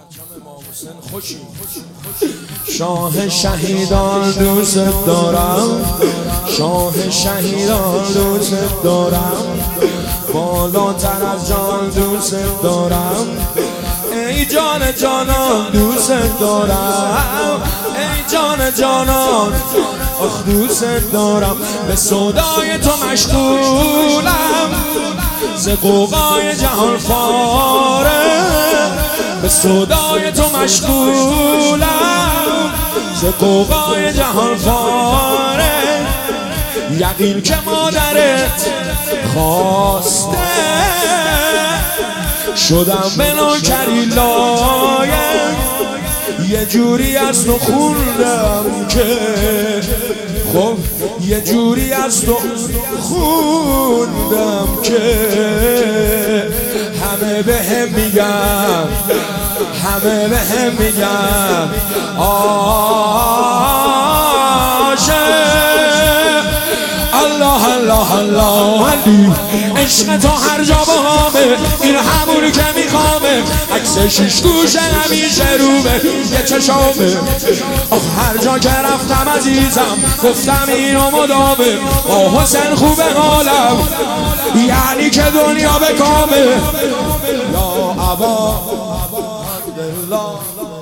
شاه شهیدان دوست دارم، شاه شهیدان دوست دارم، بالاتر از جان دوست دارم، ای جان جانان دوست دارم، ای جان جانان آخ دوست دارم. به سودای تو مشغولم، ز غوغای جهان فارغ، به سودای تو مشغولم، ز غوغای جهان فارغ. یقین که مادرت خواسته، شدم به نوکری لایم، یه جوری از تو خوندم که خب یه جوری از تو خوندم که همه به هم میگم، همه به هم میگم الله الله الله علی. عشق تو هر جا باهامه، این همونی که میخوامه، عکس شیش گوشه همیشه رومه یه چشامه. آخ هر جا که رفتم عزیزم گفتم اینو مدامه، با حسین خوبه حالم یعنی که دنیا به کامه. یا ابا عبدالله